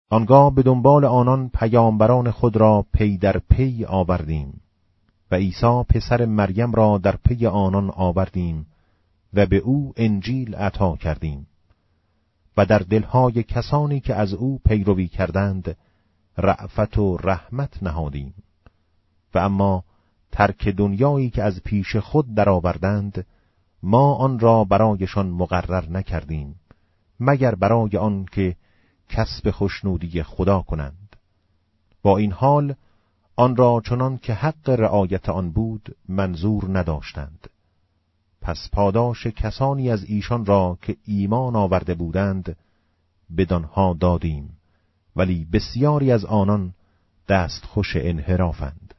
آنگاه به دنبال آنان پیامبران خود را پی در پی آوردیم و عیسی پسر مریم را در پی آنان آوردیم و به او انجیل عطا کردیم و در دلهای کسانی که از او پیروی کردند رأفت و رحمت نهادیم. و اما ترک دنیایی که از پیش خود درآوردند ما آن را برایشان مقرر نکردیم مگر برای آن که کسب خوشنودی خدا کنند. با این حال آن را چنان که حق رعایت آن بود منظور نداشتند. پس پاداش کسانی از ایشان را که ایمان آورده بودند بدانها دادیم، ولی بسیاری از آنان دستخوش انحرافند.